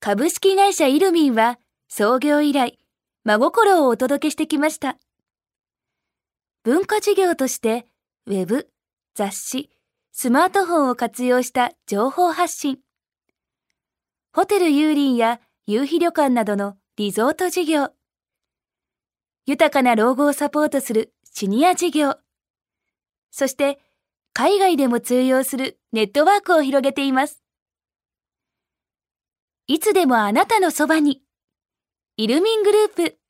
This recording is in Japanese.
株式会社イルミンは創業以来、真心をお届けしてきました。文化事業として、ウェブ、雑誌、スマートフォンを活用した情報発信。ホテルユーリンや夕日旅館などのリゾート事業。豊かな老後をサポートするシニア事業。そして、海外でも通用するネットワークを広げています。いつでもあなたのそばに。イルミングループ。